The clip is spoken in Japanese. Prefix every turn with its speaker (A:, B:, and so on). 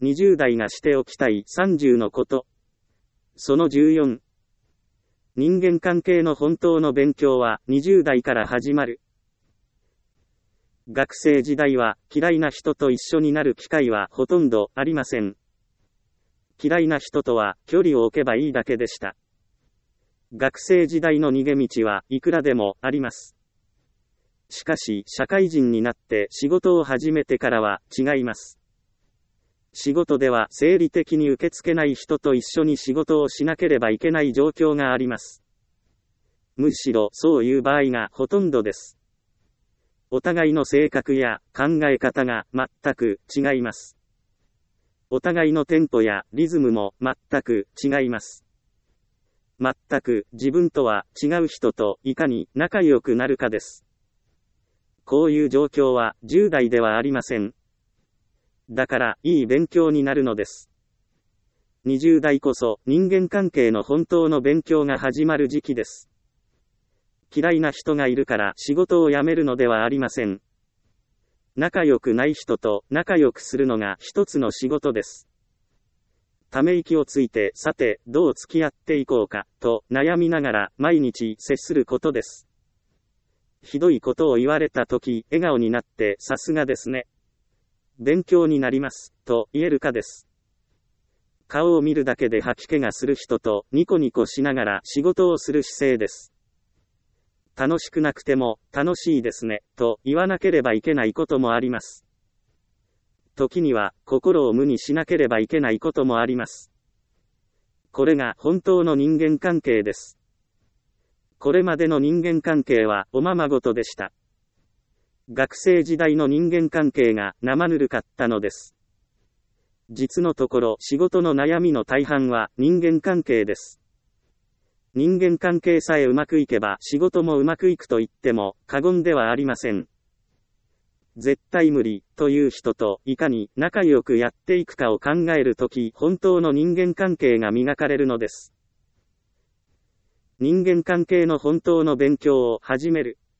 A: 20代がしておきたい30のこと。その14。人間関係の本当の勉強は20代から始まる。学生時代は嫌いな人と一緒になる機会はほとんどありません。嫌いな人とは距離を置けばいいだけでした。学生時代の逃げ道はいくらでもあります。しかし社会人になって仕事を始めてからは違います。仕事では生理的に受け付けない人と一緒に仕事をしなければいけない状況があります。むしろそういう場合がほとんどです。お互いの性格や考え方が全く違います。お互いのテンポやリズムも全く違います。全く自分とは違う人といかに仲良くなるかです。こういう状況は10代ではありません。だからいい勉強になるのです。20代こそ人間関係の本当の勉強が始まる時期です。嫌いな人がいるから仕事を辞めるのではありません。仲良くない人と仲良くするのが一つの仕事です。ため息をついて、さてどう付き合っていこうかと悩みながら毎日接することです。ひどいことを言われたとき笑顔になってさすがですね。勉強になりますと言えるかです。顔を見るだけで吐き気がする人とニコニコしながら仕事をする姿勢です。楽しくなくても楽しいですねと言わなければいけないこともあります。時には心を無にしなければいけないこともあります。これが本当の人間関係です。これまでの人間関係はおままごとでした。学生時代の人間関係が生ぬるかったのです。実のところ仕事の悩みの大半は人間関係です。人間関係さえうまくいけば仕事もうまくいくと言っても過言ではありません。絶対無理という人といかに仲良くやっていくかを考えるとき、本当の人間関係が磨かれるのです。人間関係の本当の勉強を始める。